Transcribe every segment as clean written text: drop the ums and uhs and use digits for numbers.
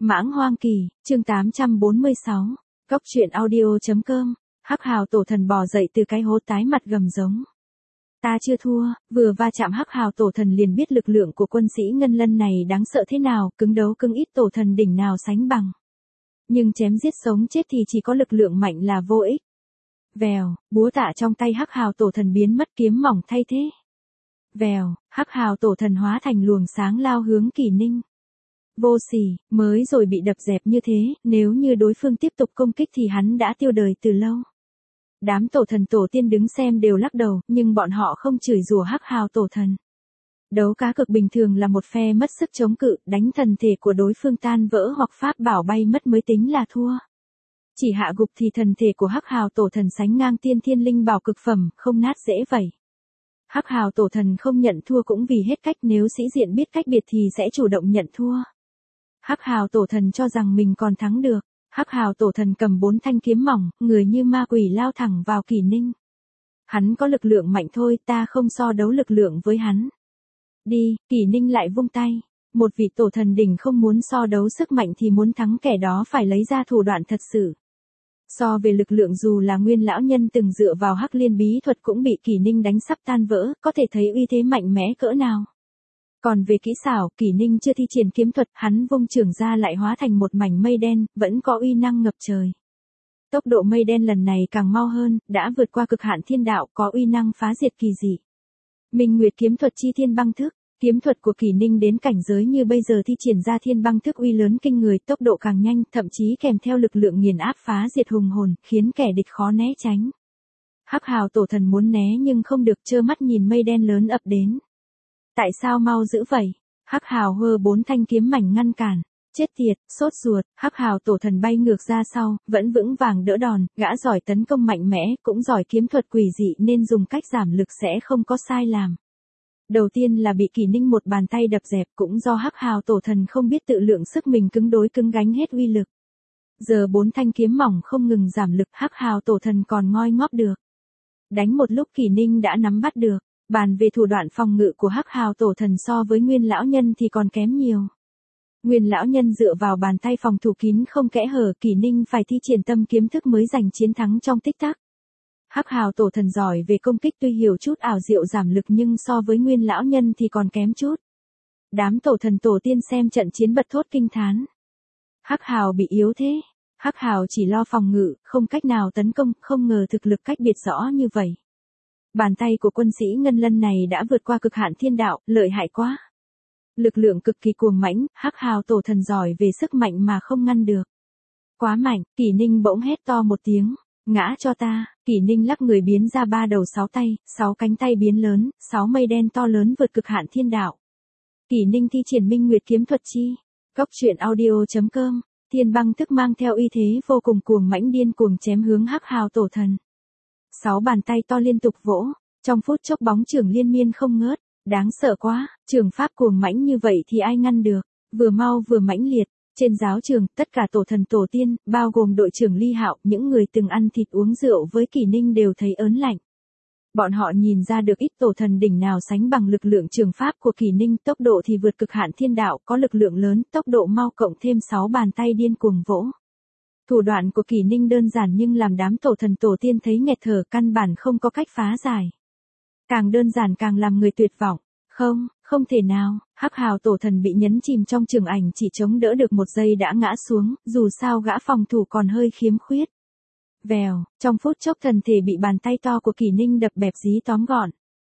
Mãng Hoang Kỳ, chương 846. Cốc truyện audio.com. Hắc Hào tổ thần bò dậy từ cái hố tái mặt gầm giống. Ta chưa thua, vừa va chạm Hắc Hào tổ thần liền biết lực lượng của quân sĩ Ngân Lân này đáng sợ thế nào, cứng đấu cứng ít tổ thần đỉnh nào sánh bằng. Nhưng chém giết sống chết thì chỉ có lực lượng mạnh là vô ích. Vèo, búa tạ trong tay Hắc Hào tổ thần biến mất, kiếm mỏng thay thế. Vèo, Hắc Hào tổ thần hóa thành luồng sáng lao hướng Kỷ Ninh. Vô sỉ, mới rồi bị đập dẹp như thế, nếu như đối phương tiếp tục công kích thì hắn đã tiêu đời từ lâu. Đám tổ thần tổ tiên đứng xem đều lắc đầu, nhưng bọn họ không chửi rủa Hắc Hào tổ thần. Đấu cá cực bình thường là một phe mất sức chống cự, đánh thần thể của đối phương tan vỡ hoặc pháp bảo bay mất mới tính là thua. Chỉ hạ gục thì thần thể của Hắc Hào tổ thần sánh ngang tiên thiên linh bảo cực phẩm, không nát dễ vẩy. Hắc Hào tổ thần không nhận thua cũng vì hết cách, nếu sĩ diện biết cách biệt thì sẽ chủ động nhận thua. Hắc Hào tổ thần cho rằng mình còn thắng được. Hắc Hào tổ thần cầm 4 thanh kiếm mỏng, người như ma quỷ lao thẳng vào Kỷ Ninh. Hắn có lực lượng mạnh thôi, ta không so đấu lực lượng với hắn. Đi, Kỷ Ninh lại vung tay. Một vị tổ thần đỉnh không muốn so đấu sức mạnh thì muốn thắng kẻ đó phải lấy ra thủ đoạn thật sự. So về lực lượng, dù là Nguyên lão nhân từng dựa vào Hắc Liên bí thuật cũng bị Kỷ Ninh đánh sắp tan vỡ, có thể thấy uy thế mạnh mẽ cỡ nào. Còn về kỹ xảo, Kỷ Ninh chưa thi triển kiếm thuật, hắn vung chưởng ra lại hóa thành một mảnh mây đen, vẫn có uy năng ngập trời. Tốc độ mây đen lần này càng mau hơn, đã vượt qua cực hạn thiên đạo, có uy năng phá diệt kỳ dị. Minh Nguyệt kiếm thuật chi thiên băng thức, kiếm thuật của Kỷ Ninh đến cảnh giới như bây giờ thi triển ra thiên băng thức uy lớn kinh người, tốc độ càng nhanh, thậm chí kèm theo lực lượng nghiền áp phá diệt hùng hồn, khiến kẻ địch khó né tránh. Hắc Hào tổ thần muốn né nhưng không được, trơ mắt nhìn mây đen lớn ập đến. Tại sao mau dữ vậy? Hắc Hào hơ 4 thanh kiếm mảnh ngăn cản. Chết tiệt, sốt ruột, Hắc Hào tổ thần bay ngược ra sau, vẫn vững vàng đỡ đòn, gã giỏi tấn công mạnh mẽ, cũng giỏi kiếm thuật quỷ dị nên dùng cách giảm lực sẽ không có sai lầm. Đầu tiên là bị Kỷ Ninh một bàn tay đập dẹp, cũng do Hắc Hào tổ thần không biết tự lượng sức mình cứng đối cứng gánh hết uy lực. Giờ 4 thanh kiếm mỏng không ngừng giảm lực, Hắc Hào tổ thần còn ngoi ngóp được. Đánh một lúc Kỷ Ninh đã nắm bắt được. Bàn về thủ đoạn phòng ngự của Hắc Hào tổ thần so với Nguyên lão nhân thì còn kém nhiều. Nguyên lão nhân dựa vào bàn tay phòng thủ kín không kẽ hở, Kỷ Ninh phải thi triển tâm kiếm thức mới giành chiến thắng trong tích tắc. Hắc Hào tổ thần giỏi về công kích, tuy hiểu chút ảo diệu giảm lực nhưng so với Nguyên lão nhân thì còn kém chút. Đám tổ thần tổ tiên xem trận chiến bật thốt kinh thán. Hắc Hào bị yếu thế. Hắc Hào chỉ lo phòng ngự, không cách nào tấn công, không ngờ thực lực cách biệt rõ như vậy. Bàn tay của quân sĩ Ngân Lân này đã vượt qua cực hạn thiên đạo, lợi hại quá. Lực lượng cực kỳ cuồng mãnh, Hắc Hào tổ thần giỏi về sức mạnh mà không ngăn được. Quá mạnh, Kỷ Ninh bỗng hét to một tiếng, ngã cho ta. Kỷ Ninh lắc người biến ra 3 đầu 6 tay, 6 cánh tay biến lớn, 6 mây đen to lớn vượt cực hạn thiên đạo. Kỷ Ninh thi triển Minh Nguyệt kiếm thuật chi. Cốc truyện audio.com. Thiên băng thức mang theo uy thế vô cùng cuồng mãnh điên cuồng chém hướng Hắc Hào tổ thần. 6 bàn tay to liên tục vỗ, trong phút chốc bóng chưởng liên miên không ngớt, đáng sợ quá, chưởng pháp cuồng mãnh như vậy thì ai ngăn được, vừa mau vừa mãnh liệt. Trên giáo trường, tất cả tổ thần tổ tiên, bao gồm đội trưởng Ly Hạo, những người từng ăn thịt uống rượu với Kỷ Ninh đều thấy ớn lạnh. Bọn họ nhìn ra được ít tổ thần đỉnh nào sánh bằng lực lượng chưởng pháp của Kỷ Ninh, tốc độ thì vượt cực hạn thiên đạo, có lực lượng lớn, tốc độ mau cộng thêm 6 bàn tay điên cuồng vỗ. Thủ đoạn của Kỷ Ninh đơn giản nhưng làm đám tổ thần tổ tiên thấy nghẹt thở, căn bản không có cách phá giải. Càng đơn giản càng làm người tuyệt vọng. Không thể nào, Hắc Hào tổ thần bị nhấn chìm trong trường ảnh, chỉ chống đỡ được 1 giây đã ngã xuống, dù sao gã phòng thủ còn hơi khiếm khuyết. Vèo, trong phút chốc thần thể bị bàn tay to của Kỷ Ninh đập bẹp dí tóm gọn.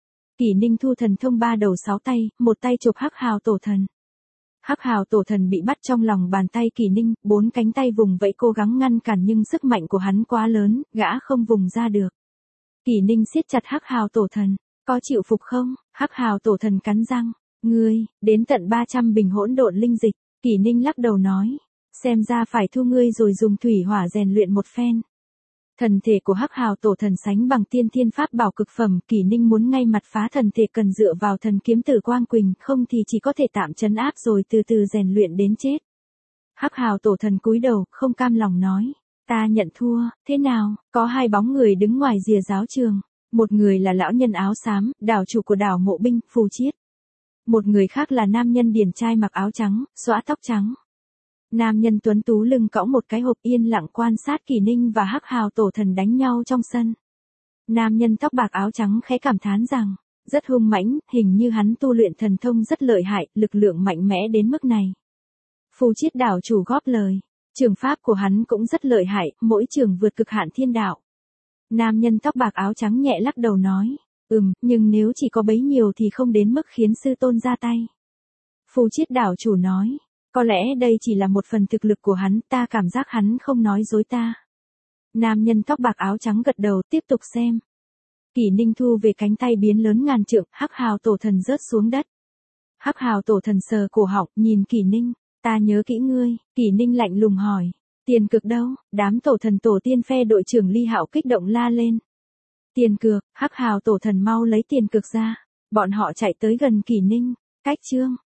Kỷ Ninh thu thần thông 3 đầu 6 tay, một tay chụp Hắc Hào tổ thần. Hắc Hào tổ thần bị bắt trong lòng bàn tay Kỷ Ninh, 4 cánh tay vùng vẫy cố gắng ngăn cản nhưng sức mạnh của hắn quá lớn, gã không vùng ra được. Kỷ Ninh siết chặt Hắc Hào tổ thần, có chịu phục không? Hắc Hào tổ thần cắn răng, ngươi, đến tận 300 bình hỗn độn linh dịch. Kỷ Ninh lắc đầu nói, xem ra phải thu ngươi rồi dùng thủy hỏa rèn luyện một phen. Thần thể của Hắc Hào tổ thần sánh bằng tiên thiên pháp bảo cực phẩm, Kỷ Ninh muốn ngay mặt phá thần thể cần dựa vào thần kiếm Tử Quang Quỳnh, không thì chỉ có thể tạm trấn áp rồi từ từ rèn luyện đến chết. Hắc Hào tổ thần cúi đầu, không cam lòng nói, ta nhận thua. Thế nào? Có 2 bóng người đứng ngoài rìa giáo trường, một người là lão nhân áo xám, đảo chủ của đảo Mộ Binh, Phù Chiết. Một người khác là nam nhân điển trai mặc áo trắng, xõa tóc trắng. Nam nhân tuấn tú lưng cõng một cái hộp yên lặng quan sát Kỷ Ninh và Hắc Hào tổ thần đánh nhau trong sân. Nam nhân tóc bạc áo trắng khẽ cảm thán rằng, rất hung mãnh, hình như hắn tu luyện thần thông rất lợi hại, lực lượng mạnh mẽ đến mức này. Phù Chiết đảo chủ góp lời, trường pháp của hắn cũng rất lợi hại, mỗi trường vượt cực hạn thiên đạo. Nam nhân tóc bạc áo trắng nhẹ lắc đầu nói, nhưng nếu chỉ có bấy nhiêu thì không đến mức khiến sư tôn ra tay. Phù Chiết đảo chủ nói, có lẽ đây chỉ là một phần thực lực của hắn, ta cảm giác hắn không nói dối ta. Nam nhân tóc bạc áo trắng gật đầu, tiếp tục xem. Kỷ Ninh thu về cánh tay biến lớn ngàn trượng, Hắc Hào tổ thần rớt xuống đất. Hắc Hào tổ thần sờ cổ họng, nhìn Kỷ Ninh, ta nhớ kỹ ngươi. Kỷ Ninh lạnh lùng hỏi, tiền cược đâu? Đám tổ thần tổ tiên phe đội trưởng Ly Hạo kích động la lên. Tiền cược, Hắc Hào tổ thần mau lấy tiền cược ra. Bọn họ chạy tới gần Kỷ Ninh, cách chương.